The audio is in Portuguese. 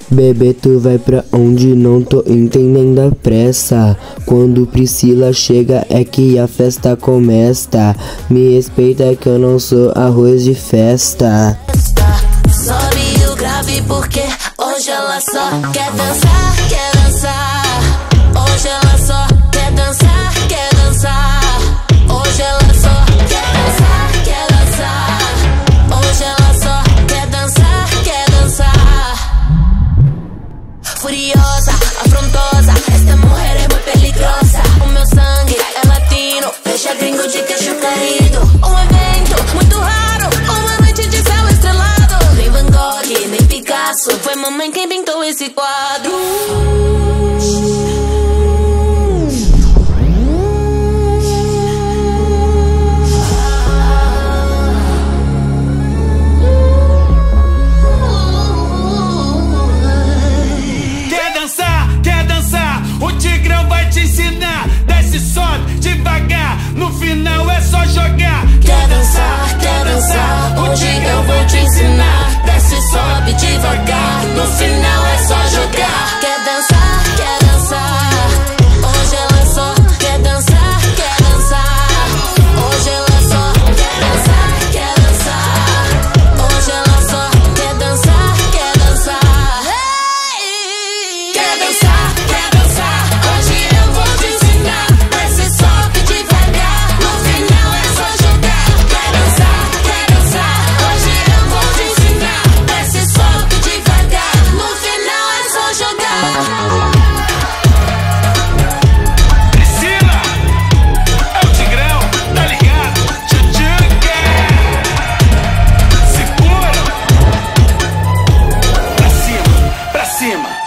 Bebê, tu vai pra onde? Não tô entendendo a pressa. Quando Priscila chega é que a festa começa. Me respeita que eu não sou arroz de festa. Sobe o grave porque hoje ela só quer dançar, quer dançar. Hoje ela só quer dançar, quer dançar. Hoje ela só quer dançar, quer dançar. Hoje ela só quer dançar, quer dançar. Furiosa, afrontosa, esta mulher é muito peligrosa. O meu sangue é latino, deixa gringo de queixo caído. Um evento muito raro, uma noite de céu estrelado. Nem Van Gogh, nem Picasso, foi mamãe quem pintou esse quadro. Quer dançar? O Tigrão vai te ensinar. Desce, sobe, devagar. No final é só jogar. Quer dançar? O Tigrão vai te ensinar. Desce, sobe, devagar. No final é só jogar. Quer dançar? Hoje ela só quer dançar, quer dançar. Hoje ela só quer dançar, quer dançar. Hoje ela só quer dançar, quer dançar. Hey! Quer dançar? Hoje eu vou te ensinar. Desce, sobe devagar. No final é só jogar. Quer dançar? Hoje eu vou te ensinar. Desce, sobe devagar. No final é só jogar. Priscila, é o Tigrão, tá ligado? Tchutchuca. Segura. Pra cima, pra cima.